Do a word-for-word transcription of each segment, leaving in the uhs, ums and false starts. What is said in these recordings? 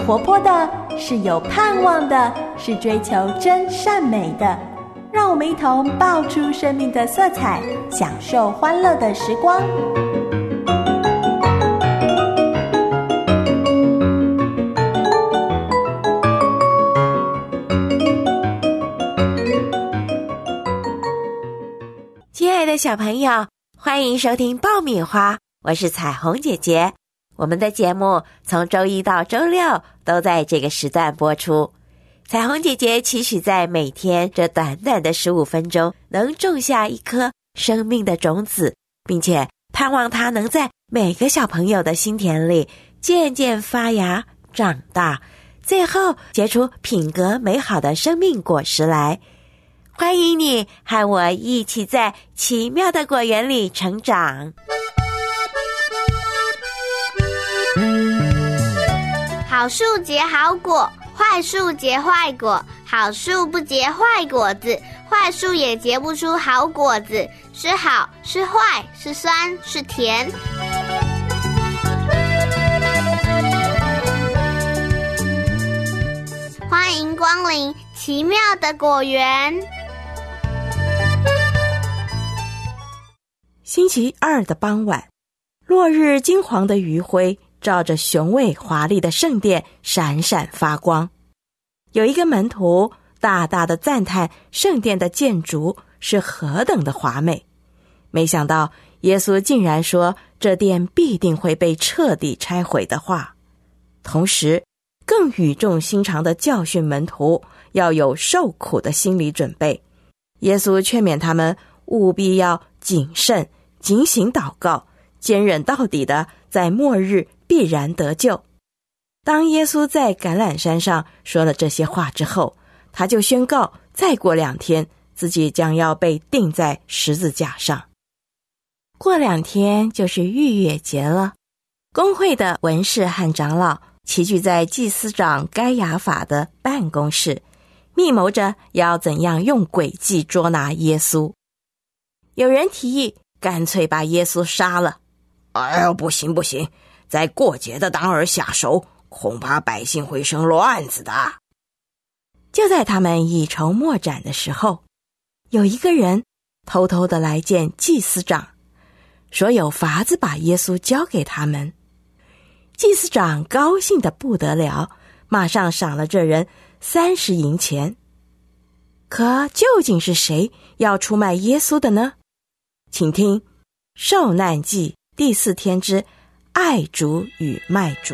活泼的，是有盼望的，是追求真善美的。让我们一同爆出生命的色彩，享受欢乐的时光。 亲爱的小朋友，欢迎收听爆米花，我是彩虹姐姐。我们的节目从周一到周六都在这个时段播出。彩虹姐姐期许在每天这短短的十五分钟能种下一颗生命的种子，并且盼望它能在每个小朋友的心田里渐渐发芽长大，最后结出品格美好的生命果实来。欢迎你和我一起在奇妙的果园里成长。 好树结好果，坏树结坏果。好树不结坏果子，坏树也结不出好果子。是好是坏，是酸是甜。欢迎光临奇妙的果园。 星期二的傍晚，落日金黄的余晖照着雄伟华丽的圣殿闪闪发光。有一个门徒大大的赞叹圣殿的建筑是何等的华美，没想到耶稣竟然说这殿必定会被彻底拆毁的话，同时更语重心长地教训门徒要有受苦的心理准备。耶稣劝勉他们务必要谨慎警醒祷告，坚忍到底的在末日必然得救。当耶稣在橄榄山上说了这些话之后，他就宣告再过两天自己将要被钉在十字架上。过两天就是逾越节了，公会的文士和长老齐聚在祭司长该亚法的办公室，密谋着要怎样用诡计捉拿耶稣。有人提议干脆把耶稣杀了。 哎呦，不行不行，在过节的当儿下手，恐怕百姓会生乱子的。 就在他们一筹莫展的时候，有一个人偷偷的来见祭司长，说有法子把耶稣交给他们。祭司长高兴得不得了，马上赏了这人三十银钱。可究竟是谁要出卖耶稣的呢？请听受难记第四天之爱主与卖主。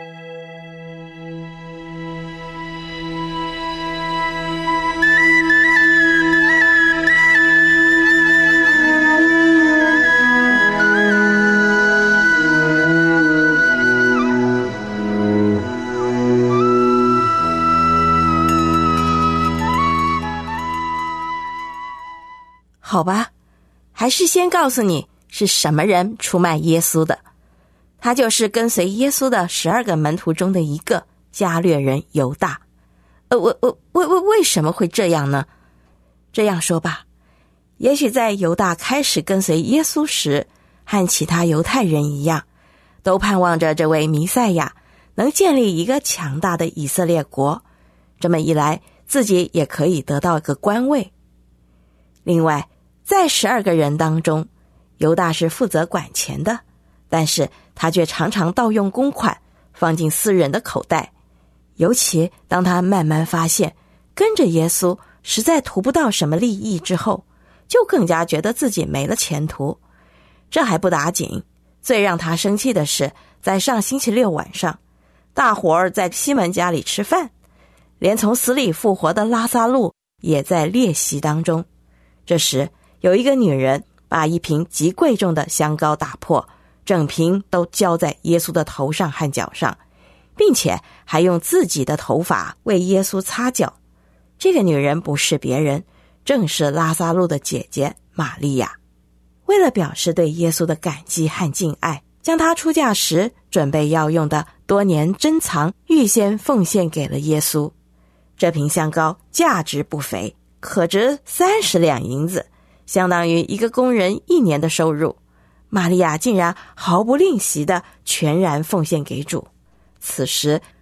好吧，还是先告诉你是什么人出卖耶稣的。他就是跟随耶稣的十二个门徒中的一个加略人犹大。呃，我我为为为什么会这样呢？这样说吧，也许在犹大开始跟随耶稣时，和其他犹太人一样，都盼望着这位弥赛亚能建立一个强大的以色列国，这么一来，自己也可以得到一个官位。另外，在十二个人当中，犹大是负责管钱的，但是他却常常盗用公款，放进私人的口袋。尤其当他慢慢发现跟着耶稣实在图不到什么利益之后，就更加觉得自己没了前途。这还不打紧，最让他生气的是，在上星期六晚上，大伙儿在西门家里吃饭，连从死里复活的拉撒路也在列席当中。这时有一个女人把一瓶极贵重的香膏打破，整瓶都浇在耶稣的头上和脚上，并且还用自己的头发为耶稣擦脚。这个女人不是别人，正是拉撒路的姐姐玛利亚。为了表示对耶稣的感激和敬爱，将他出嫁时准备要用的多年珍藏预先奉献给了耶稣。这瓶香膏价值不菲，可值三十两银子，相当于一个工人一年的收入。玛利亚竟然毫不吝惜地全然奉献给主。此时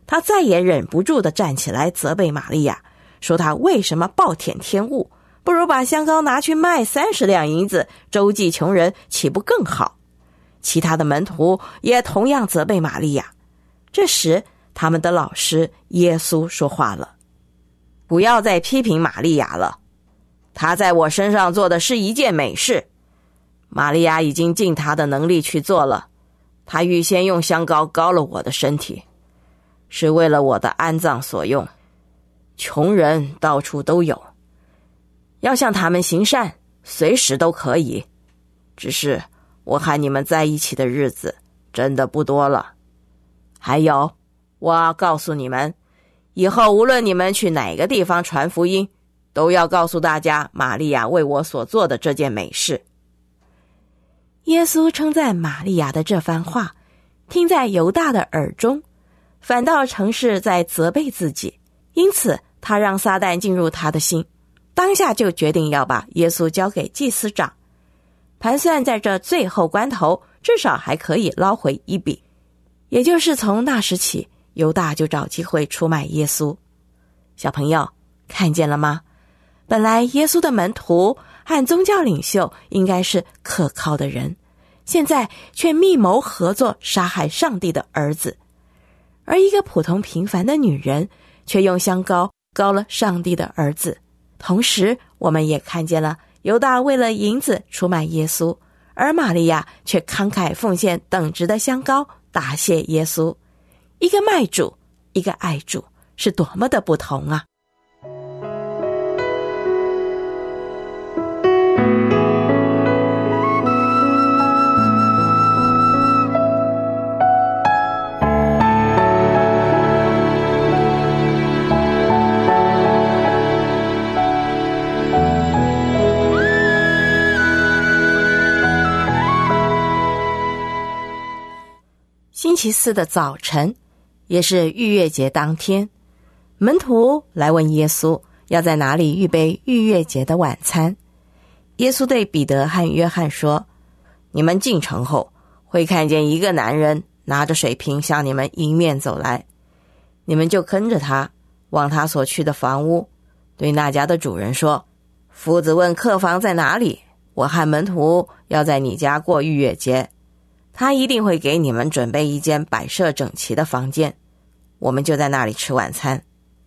他再也忍不住地站起来责备玛利亚，说他为什么暴殄天物，不如把香膏拿去卖三十两银子，周济穷人，岂不更好？其他的门徒也同样责备玛利亚。这时他们的老师耶稣说话了：不要再批评玛利亚了，她在我身上做的是一件美事。玛利亚已经尽她的能力去做了，她预先用香膏膏了我的身体，是为了我的安葬所用。穷人到处都有，要向他们行善，随时都可以。只是我和你们在一起的日子真的不多了。还有，我要告诉你们，以后无论你们去哪个地方传福音，都要告诉大家玛利亚为我所做的这件美事。耶稣称赞玛利亚的这番话，听在犹大的耳中，反倒成是在责备自己。因此他让撒旦进入他的心，当下就决定要把耶稣交给祭司长，盘算在这最后关头至少还可以捞回一笔。也就是从那时起，犹大就找机会出卖耶稣。小朋友看见了吗？本来耶稣的门徒和宗教领袖应该是可靠的人，现在却密谋合作杀害上帝的儿子。而一个普通平凡的女人却用香膏膏了上帝的儿子。同时我们也看见了犹大为了银子出卖耶稣，而玛利亚却慷慨奉献等值的香膏答谢耶稣。一个卖主，一个爱主，是多么的不同啊！星期四的早晨，也是逾越节当天，门徒来问耶稣要在哪里预备逾越节的晚餐。耶稣对彼得和约翰说：你们进城后会看见一个男人拿着水瓶向你们迎面走来，你们就跟着他，往他所去的房屋，对那家的主人说：夫子问客房在哪里，我和门徒要在你家过逾越节，他一定会给你们准备一间摆设整齐的房间，我们就在那里吃晚餐。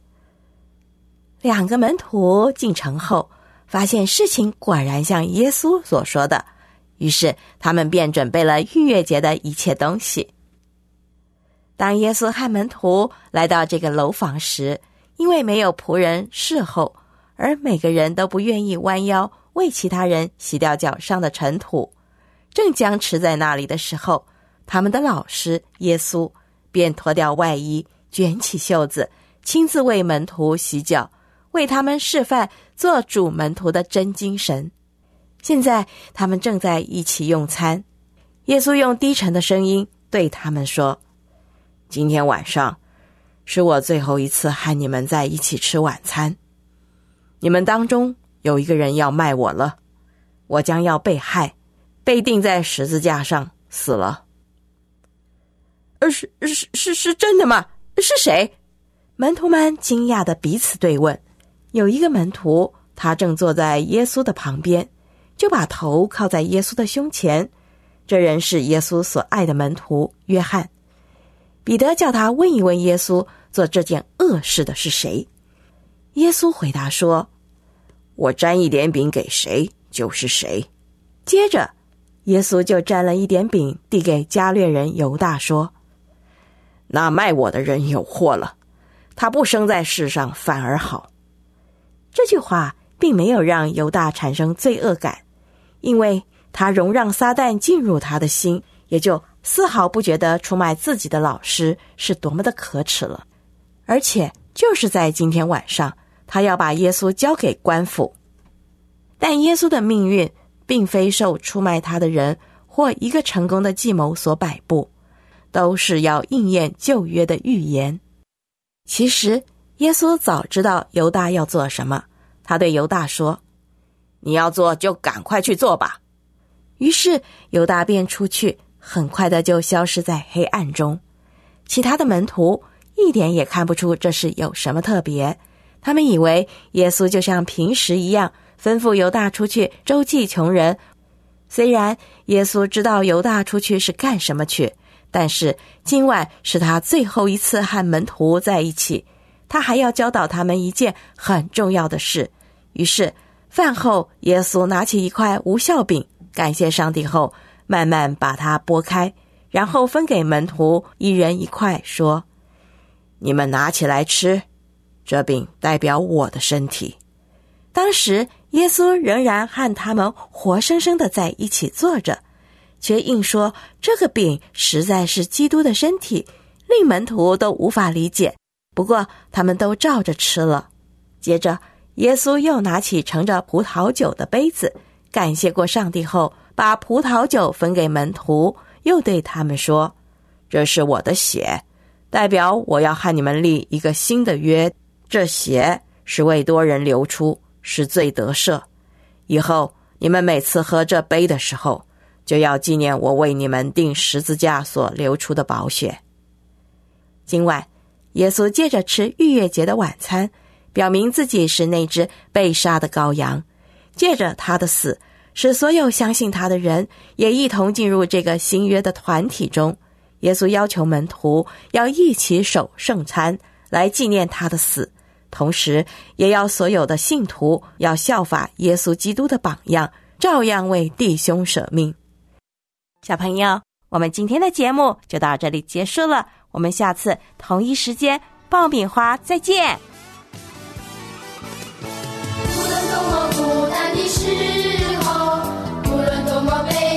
两个门徒进城后，发现事情果然像耶稣所说的，于是他们便准备了逾越节的一切东西。当耶稣和门徒来到这个楼房时，因为没有仆人侍候，而每个人都不愿意弯腰为其他人洗掉脚上的尘土，正僵持在那里的时候，他们的老师耶稣便脱掉外衣，卷起袖子，亲自为门徒洗脚，为他们示范做主门徒的真精神。现在他们正在一起用餐，耶稣用低沉的声音对他们说：今天晚上是我最后一次和你们在一起吃晚餐，你们当中有一个人要卖我了，我将要被害，被钉在十字架上死了。呃，是是是是真的吗？是谁？门徒们惊讶地彼此对问。有一个门徒，他正坐在耶稣的旁边，就把头靠在耶稣的胸前。这人是耶稣所爱的门徒约翰。彼得叫他问一问耶稣做这件恶事的是谁。耶稣回答说：我沾一点饼给谁就是谁。接着耶稣就沾了一点饼递给加略人犹大说：那卖我的人有祸了，他不生在世上反而好。这句话并没有让犹大产生罪恶感，因为他容让撒旦进入他的心，也就丝毫不觉得出卖自己的老师是多么的可耻了。而且就是在今天晚上，他要把耶稣交给官府。但耶稣的命运并非受出卖他的人或一个成功的计谋所摆布，都是要应验旧约的预言。其实耶稣早知道犹大要做什么，他对犹大说：你要做就赶快去做吧。于是犹大便出去，很快的就消失在黑暗中。其他的门徒一点也看不出这是有什么特别。他们以为耶稣就像平时一样吩咐犹大出去周济穷人。虽然耶稣知道犹大出去是干什么去，但是今晚是他最后一次和门徒在一起，他还要教导他们一件很重要的事。于是饭后，耶稣拿起一块无酵饼，感谢上帝后，慢慢把它剥开，然后分给门徒一人一块，说：你们拿起来吃，这饼代表我的身体。当时耶稣仍然和他们活生生的在一起坐着，却硬说这个饼实在是基督的身体，令门徒都无法理解。不过他们都照着吃了。接着耶稣又拿起盛着葡萄酒的杯子，感谢过上帝后，把葡萄酒分给门徒，又对他们说：这是我的血，代表我要和你们立一个新的约，这血是为多人流出，是罪得赦。以后你们每次喝这杯的时候，就要纪念我为你们钉十字架所流出的宝血。今晚耶稣接着吃逾越节的晚餐，表明自己是那只被杀的羔羊，借着他的死，使所有相信他的人也一同进入这个新约的团体中。耶稣要求门徒要一起守圣餐，来纪念他的死，同时也要所有的信徒要效法耶稣基督的榜样，照样为弟兄舍命。小朋友，我们今天的节目就到这里结束了，我们下次同一时间爆米花再见。 无论多么孤单的时候，无论多么悲